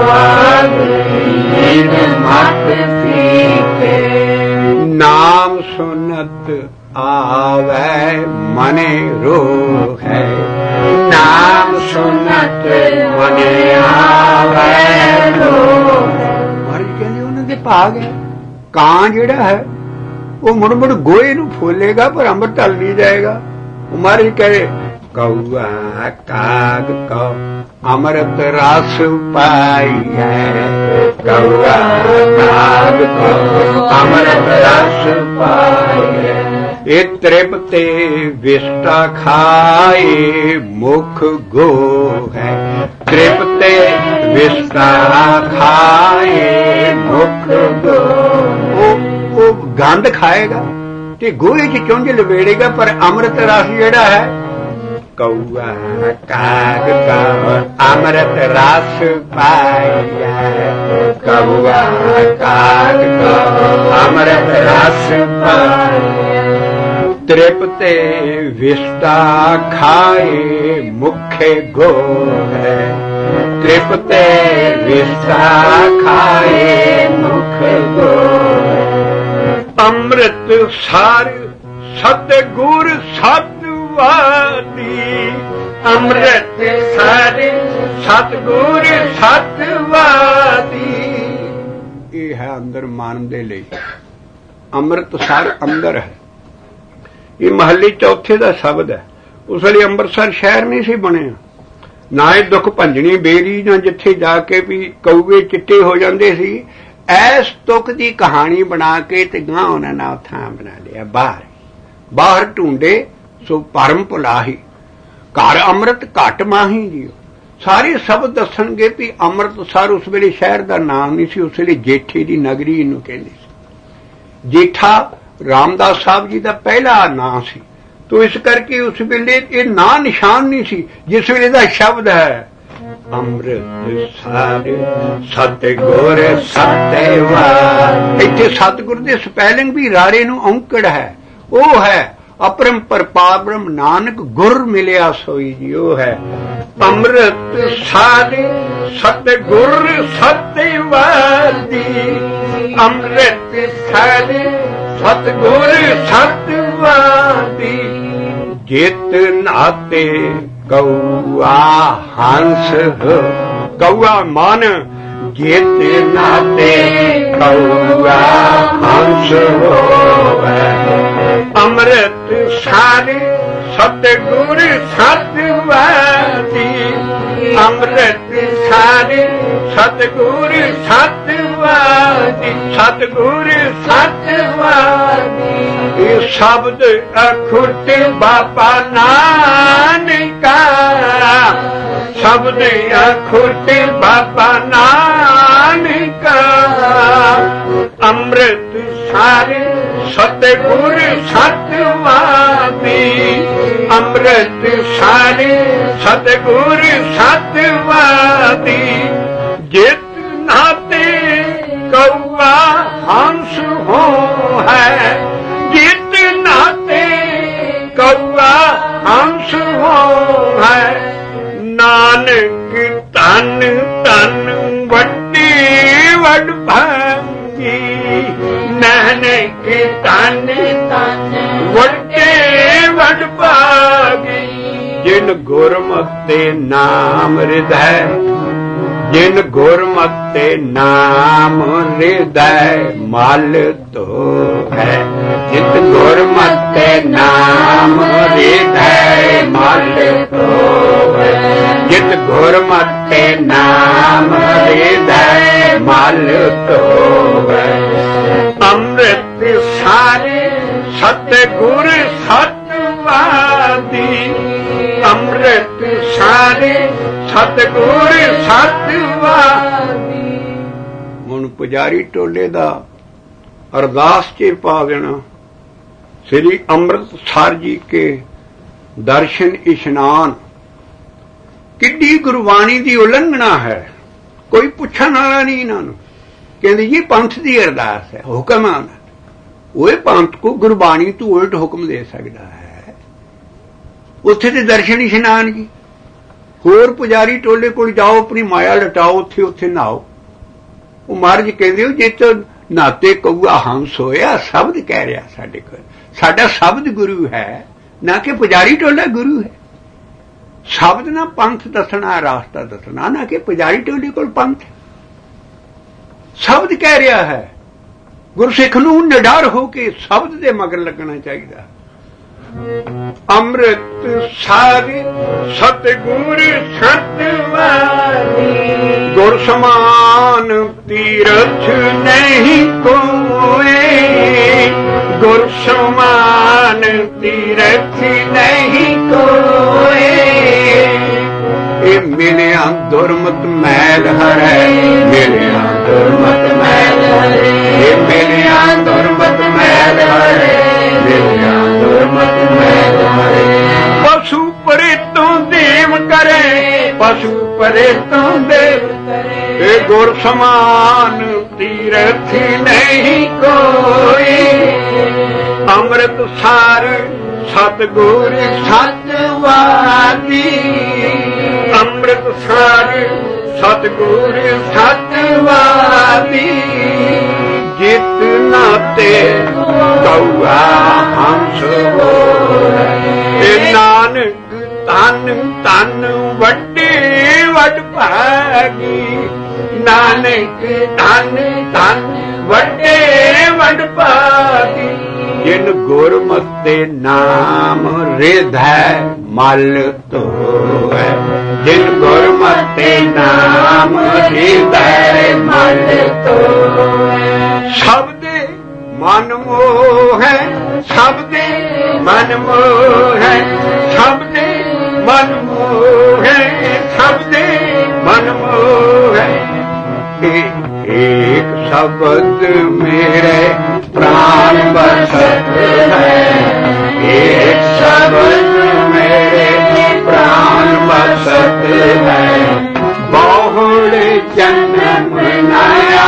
ਭਾਗਹੀਨ ਮਤ ਫੀਕੇ ਨਾਮ ਸੁਨਤ ਆਵੈ ਮਨੇ ਰੋਹੈ ਨਾਮ ਸੁਨਤ ਮਨ ਆਵੇ ਲੋਭ। ਮਹਾਰਾਜ ਕਹਿੰਦੇ ਉਹਨਾਂ ਦੇ ਭਾਗ ਹੈ। ਕਾਂ ਜਿਹੜਾ ਹੈ ਉਹ ਮੁੜ ਮੁੜ ਗੋਹੇ ਨੂੰ ਫੋਲੇਗਾ ਪਰ ਅੰਮ੍ਰਿਤ ਢਲ ਨਹੀਂ ਜਾਏਗਾ। ਉਹ ਮਹਾਰਾਜ ਕਹੇ ਕਊਆ ਕਾਗ ਕਉ ਅੰਮ੍ਰਿਤ ਰਸ ਪਾਈਐ, ਕਊਆ ਕਾਗ ਕਉ ਅੰਮ੍ਰਿਤ ਰਸ ਪਾਈਐ। ਇਹ ਤ੍ਰਿਪਤੇ ਵਿਸਟਾ ਖਾਏ ਮੁਖ ਗੋ ਹੈ, ਤ੍ਰਿਪਤੇ ਵਿਸਟਾ ਖਾਏ ਮੁਖ ਗੋ। ਉਹ ਉਹ ਗੰਦ ਖਾਏਗਾ ਤੇ ਗੋਹੇ ਚ ਚੁੰਝ ਲਵੇੜੇਗਾ ਪਰ ਅੰਮ੍ਰਿਤ ਰਸ ਜਿਹੜਾ ਹੈ ਕਊਆ ਕਾਗ ਕਉ ਅੰਮ੍ਰਿਤ ਰਸ ਪਾਈਐ, ਕਊਆ ਕਾਗ ਕਉ ਅੰਮ੍ਰਿਤ ਰਸ ਪਾਈਐ। ਤ੍ਰਿਪਤੇ ਵਿਸਟਾ ਖਾਏ ਮੁਖੇ ਗੋ ਹੈ, ਤ੍ਰਿਪਤੇ ਵਿਸਟਾ ਖਾਏ ਮੁਖੇ ਗੋ। ਅੰਮ੍ਰਿਤ ਸਾਰ ਸਤਿਗੁਰ ਸਤਿਵਾਦੀ, ਅੰਮ੍ਰਿਤ ਸਾਰ ਸਤਿਗੁਰ ਸਤਿਵਾਦੀ। ਇਹ ਹੈ ਅੰਦਰ ਮਨ ਦੇ ਲਈ। ਅੰਮ੍ਰਿਤ ਸਾਰ ਅੰਦਰ ਹੈ। ਇਹ ਮਹੱਲੇ ਚੌਥੇ ਦਾ ਸ਼ਬਦ ਹੈ। ਉਸ ਵੇਲੇ ਅੰਮ੍ਰਿਤਸਰ ਸ਼ਹਿਰ ਨਹੀਂ ਸੀ ਬਣਿਆ, ਨਾ ਇਹ ਦੁੱਖ ਭੰਜਣੀ ਬੇਰੀ, ਨਾ ਜਿੱਥੇ ਜਾ ਕੇ ਵੀ ਕਊਏ ਚਿੱਟੇ ਹੋ ਜਾਂਦੇ ਸੀ। ਐਸ ਤੁਕ ਦੀ ਕਹਾਣੀ ਬਣਾ ਕੇ ਤੇ ਗਾਂ ਉਹਨਾਂ ਨਾਲ ਥਾਂ ਬਣਾ ਲਿਆ। ਬਾਹਰ ਬਾਹਰ ਢੂੰਡੇ ਸੋ ਭਰਮ ਭੁਲਾਹੀ, ਘਰ ਅੰਮ੍ਰਿਤ ਘਟ ਮਾਹੀ ਜੀਓ। ਸਾਰੇ ਸ਼ਬਦ ਦੱਸਣਗੇ ਵੀ ਅੰਮ੍ਰਿਤਸਰ ਉਸ ਵੇਲੇ ਸ਼ਹਿਰ ਦਾ ਨਾਮ ਨਹੀਂ ਸੀ, ਉਸ ਵੇਲੇ ਜੇਠੇ ਦੀ ਨਗਰੀ ਇਹਨੂੰ ਕਹਿੰਦੇ ਸੀ। ਜੇਠਾ ਰਾਮਦਾਸ ਸਾਹਿਬ ਜੀ ਦਾ ਪਹਿਲਾ ਨਾਂ ਸੀ, ਤੋ ਇਸ ਕਰਕੇ ਉਸ ਵੇਲੇ ਇਹ ਨਾਂ ਨਿਸ਼ਾਨ ਨਹੀਂ ਸੀ। ਜਿਸ ਵੇਲੇ ਦਾ ਸ਼ਬਦ ਹੈ ਅੰਮ੍ਰਿਤ ਸਾਰ ਸਤਿਗੁਰ ਸਤਿਵਾਦੀ, ਇੱਥੇ ਸਤਿਗੁਰ ਦੇ ਸਪੈਲਿੰਗ ਵੀ ਰਾਰੇ ਨੂੰ ਔਂਕੜ ਹੈ। ਉਹ ਹੈ ਅਪਰੰਪਰ ਪਾਬ੍ਰਹਮ ਨਾਨਕ ਗੁਰ ਮਿਲਿਆ ਸੋਈ ਜੀ। ਉਹ ਹੈ ਅੰਮ੍ਰਿਤ ਸਾਰ ਸਤਿਗੁਰ ਸਤਿਵਾਦੀ, ਅੰਮ੍ਰਿਤ ਸਾਰ ਸਤਿਗੁਰ ਸਤਿਵਾਦੀ। ਜਿਤ ਨਾਤੇ ਕਊਆ ਹੰਸ, ਕਊਆ ਮਨ, ਜਿਤ ਨਾਤੇ ਕਊਆ ਹੰਸ ਹੋਵੇ। ਅੰਮ੍ਰਿਤ ਸਾਰ ਸਤਿਗੁਰ ਸਤਿਵਾਦੀ, ਅੰਮ੍ਰਿਤ ਸਾਰ ਸਤਿਗੁਰ ਸਤਿਵਾਦੀ, ਸਤਿਗੁਰ ਸਤਿਵਾਦੀ। ਇਹ ਸ਼ਬਦ ਅਖੁੱਟ ਬਾਬਾ ਨਾਨਕਾ, ਸ਼ਬਦ ਅਖੁੱਟ ਬਾਬਾ ਨਾਨਕਾ। ਅੰਮ੍ਰਿਤ ਸਾਰ ਸਤਿਗੁਰ ਸਤਿਵਾਦੀ, ਅੰਮ੍ਰਿਤ ਸਾਰ ਸਤਿਗੁਰ ਸਤਿਵਾਦੀ। ਜਿਤ ਨਾਤੇ ਕਊਆ ਹੰਸ ਹੋ ਹੈ, ਜਿਤ ਨਾਤੇ ਕਊਆ ਹੰਸ ਹੋ ਹੈ। ਨਾਨਕ ਧਨ ਧਨ ਵੱਡੀ ਵਡ ਭਾਗੀ, ਨਾਨਕ ਧਨ ਧਨ ਵੱਡੇ ਵਡ ਭਾਗੀ। ਜਿਨ ਗੁਰਮਤਿ ਨਾਮ ਹਿਰਦੈ, ਜਿਨ ਗੁਰਮਤਿ ਨਾਮ ਹਿਰਦੈ ਮਲ ਧੋਵੈ, ਜਿਤ ਗੁਰਮਤਿ ਨਾਮ ਹਿਰਦੈ ਮਲ ਧੋਵੈ, ਜਿਤ ਗੁਰਮਤਿ ਨਾਮ ਹਿਰਦੈ ਮਲ ਧੋਵੈ। ਅੰਮ੍ਰਿਤ ਸਾਰ ਸਤਿਗੁਰ ਸਤਿਵਾਦੀ, ਅੰਮ੍ਰਿਤ ਸਾਰ ਸਤਿਗੁਰ ਸਤਿਵਾਦੀ। ਹੁਣ ਪੁਜਾਰੀ ਟੋਲੇ ਦਾ ਅਰਦਾਸ ਚ ਪਾ ਦੇਣਾ, ਸ੍ਰੀ ਅੰਮ੍ਰਿਤਸਰ ਜੀ ਕੇ ਦਰਸ਼ਨ ਇਸ਼ਨਾਨ। ਕਿੱਡੀ ਗੁਰਬਾਣੀ ਦੀ ਉਲੰਘਣਾ ਹੈ, ਕੋਈ ਪੁੱਛਣ ਵਾਲਾ ਨਹੀਂ ਇਹਨਾਂ ਨੂੰ। ਕਹਿੰਦੇ ਜੀ ਪੰਥ ਦੀ ਅਰਦਾਸ ਹੈ, ਹੁਕਮ ਆਉਂਦਾ। ਉਹ ਪੰਥ ਕੋ ਗੁਰਬਾਣੀ ਤੋਂ ਉਲਟ ਹੁਕਮ ਦੇ ਸਕਦਾ ਹੈ। ਉੱਥੇ ਤੇ ਦਰਸ਼ਨ ਇਸ਼ਨਾਨ ਜੀ। ਹੋਰ ਪੁਜਾਰੀ ਟੋਲੇ ਕੋਲ ਜਾਓ, ਆਪਣੀ ਮਾਇਆ ਲਟਾਓ, ਉੱਥੇ ਉੱਥੇ ਨਹਾਓ। ਉਹ ਮਹਾਰਾਜ ਕਹਿੰਦੇ ਹੋ ਜੇ ਤਾਂ ਨਾਤੇ ਕਊਆ ਹੰਸ ਹੋਇਆ, ਸ਼ਬਦ ਕਹਿ ਰਿਹਾ ਸਾਡੇ ਕੋਲ। ਸਾਡਾ ਸ਼ਬਦ ਗੁਰੂ ਹੈ, ਨਾ ਕਿ ਪੁਜਾਰੀ ਟੋਲਾ ਗੁਰੂ ਹੈ। शब्द ना पंथ दसना रास्ता दसना ना कि पुजारी टोली कोल पंथ शब्द कह रहा है गुरसिख नूं निडर हो के शब्द दे मगर लगना चाहिए अमृत सार सतगुर सतवारी गुर समान तीरथ नहीं कोई गुर समान तीरथ नहीं कोई ये मिलिया दुर्मत मैल हरै मिलिया दुर्मत मैल हरै ये मिलिया दुर्मत मैल हरै मिलिया दुर्मत मैल हरै पशु परे तो देव करे पशु परे तो देव करे गुर समान तीरथ नहीं कोई अमृत सार सतगुर सतवादी अमृत सार सतगुर सतवादी जितना ते कौआ हंस नानक तन तन वड्डे वड भागी नानक तन तन वड्डे वड भागी जिन गुरमति नाम हृदय मल तो है जिन गुरमति नाम हृदय मल तो शब्द मन मोह है शब्द मन मोह है शब्द मन मोह है शब्द मन मोह है एक शब्द मेरे प्राण बसत है एक शब्द मेरे प्राण बसत है बहुड़ जन्म नया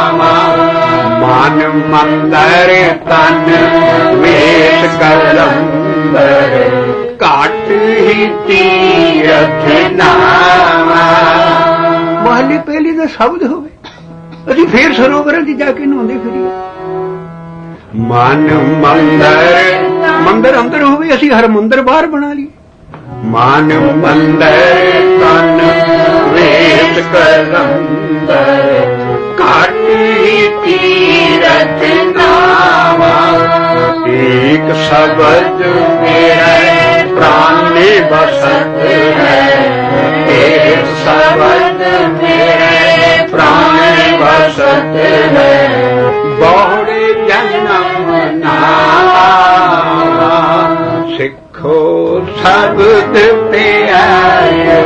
मन मंदर तन वेश कलंदर काट ही तीरथ नामा महली पहली का शब्द होवे अभी फिर सरोवर की जाके नहाते फिरिए मन मंदर मंदिर अंदर होवे असी हर मंदिर बाहर बना लिए मन मंदर तन वेश कलंदर काटी तीरथ नावा एक शब्द मेरे प्राण बसत है एक शब्द मेरे प्राण बसत है बहुड़े जन्म नावा सिखो शब्द प्यार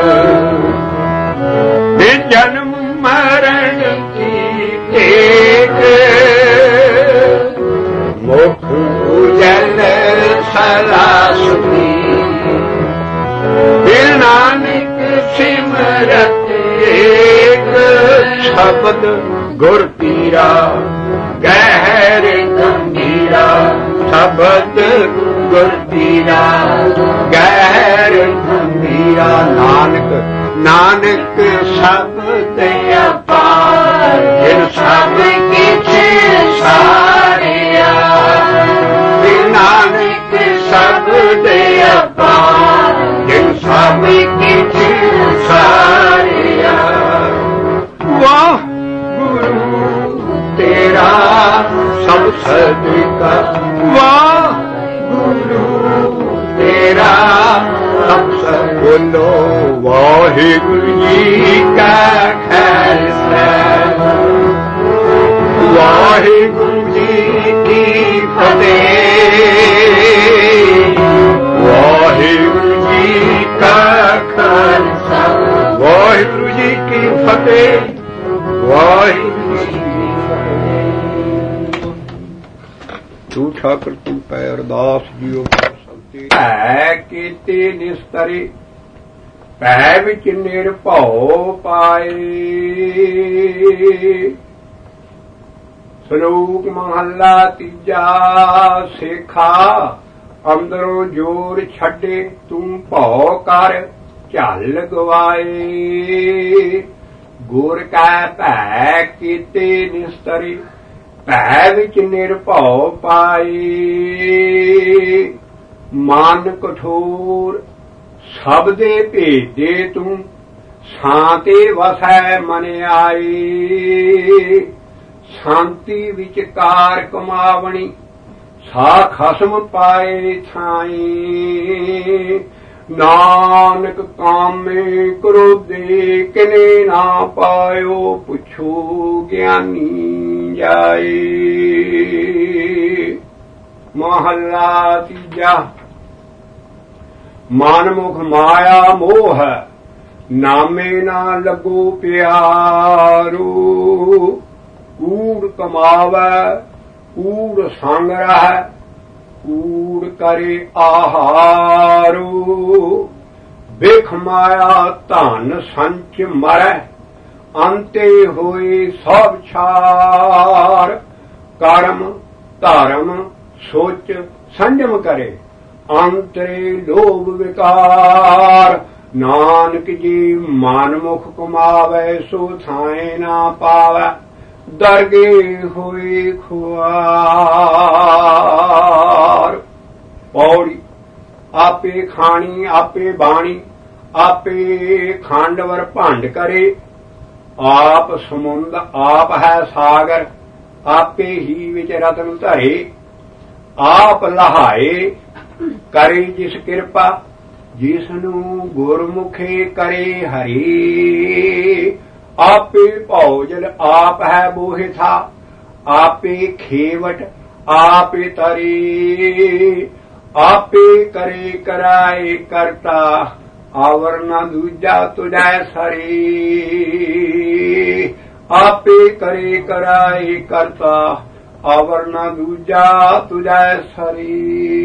जन्म मरण एक मुख उजल सलासुनी नानक सिमरत एक शब्द गुर पीरा गहर गंभीरा शब्द गुर पीरा गहर गंभीरा नानक नानक शब्द अपार जिन सब किछ सारिया नानक शब्द अपार जिन सब किछ सारिया वाह गुरु तेरा सब सदका वाह गुरु तेरा सब सब बोलो वाहिगुरु जी का खालसा वाहिगुरु जी की फतेह वाहिगुरु जी का खालसा वाहिगुरु जी की फतेह वाहिगुरु जी की फतेह तू ठाकुर तू पै अरदास जियो है कीती निस्तरी पै विच निरभਉ पाए श्लोक महला तीजा सेखा अंदरों जोर छड़े तू भौ कर झल गवाए गुर कै भै कीते निस्तरी भै विच निरभਉ पाए मन कठोर ਸਭ ਦੇ ਭੇਜੇ ਤੂੰ ਸ਼ਾਂਤੇ ਵਸੈ ਮਨ ਆਈ ਸ਼ਾਂਤੀ ਵਿਚਕਾਰ ਕਮਾਵਣੀ ਸਾ ਖਸਮ ਪਾਏ ਥਾਈ ਨਾਨਕ ਕਾਮੇ ਕ੍ਰੋਧੇ ਕਿਨੇ ਨਾ ਪਾਇਓ ਪੁੱਛੋ ਗਿਆਨੀ ਜਾਏ। ਮਹੱਲਾ ਤੀਜਾ। ਮਨਮੁਖ ਮਾਇਆ ਮੋਹ ਨਾਮੇ ਨਾ ਲੱਗੋ ਪਿਆਰੂ ਕੂੜ ਕਮਾਵੈ ਕੂੜ ਸੰਗ ਰਹਿ ਕੂੜ ਕਰੇ ਆਹਾਰੂ ਵੇਖ ਮਾਇਆ ਧਨ ਸੰਚ ਮਰੈ ਅੰਤੇ ਹੋਏ ਸਭ ਛਾਰ ਕਰਮ ਧਰਮ ਸੋਚ ਸੰਜਮ ਕਰੇ ਅੰਤਰੇ ਲੋਭ ਵਿਕਾਰ ਨਾਨਕ ਜੀ ਮਨਮੁਖ ਕਮਾਵੇ ਸੋ ਥਾਏ ਨਾ ਪਾਵੈ ਦਰਗੇ ਹੋਏ ਖੁਆਰ। ਪੌੜੀ। ਆਪੇ ਖਾਣੀ ਆਪੇ ਬਾਣੀ ਆਪੇ ਖਾਂਡਵਰ ਭੰਡ ਕਰੇ ਆਪ ਸਮੁੰਦ ਆਪ ਹੈ ਸਾਗਰ ਆਪੇ ਹੀ ਵਿੱਚ ਰਤਨ ਧਰੇ ਆਪ ਲਹਾਏ ਕਰੇ ਜਿਸ ਕਿਰਪਾ ਜਿਸ ਨੂੰ ਗੁਰਮੁਖੇ ਕਰੇ ਹਰੀ ਆਪੇ ਭੌਜਲ ਆਪ ਹੈ ਬੋਹਿ ਥਾ ਆਪੇ ਖੇਵਟ ਆਪੇ ਤਰੀ ਆਪੇ ਕਰੇ ਕਰਾਏ ਕਰਤਾ ਆਵਰ ਨਾ ਦੂਜਾ ਤੁਝੈ ਸਰੀ ਆਪੇ ਕਰੇ ਕਰਾਏ ਕਰਤਾ ਆਵਰ ਨਾ ਦੂਜਾ ਤੁਝੈ ਸਰੀ।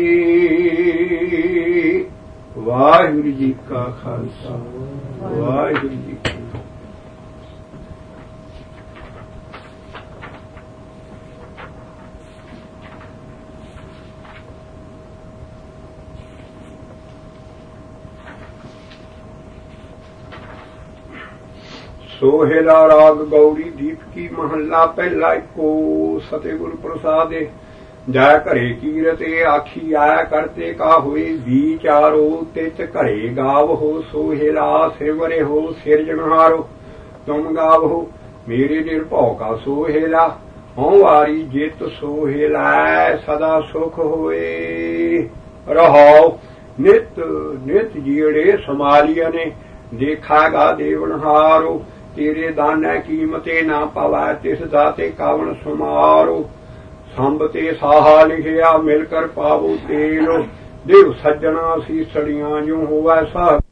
ਵਾਹਿਗੁਰੂ ਜੀ ਕਾ ਖਾਲਸਾ ਵਾਹਿਗੁਰੂ ਜੀ ਕੀ सोहेला राग गौरी दीप की महला पहला एको सतगुर प्रसादे जय घरे कीरते आखी आया करते का हुए विचारो तित घरे गाव हो सोहेला सिवरे हो सिरजनहारो तुम गाव हो मेरे निर्भौ का सोहेला हों वारी जित सोहेला सदा सुख होए रहो नित नित जीड़े समालिया ने देखागा देवनहारो तेरे दाने कीमते ना पावै तिस दाते कावन सुमारो संबते साहा लिखिया मिलकर पावो तेलो देव सज्जना सी सड़ियां जो होवै सा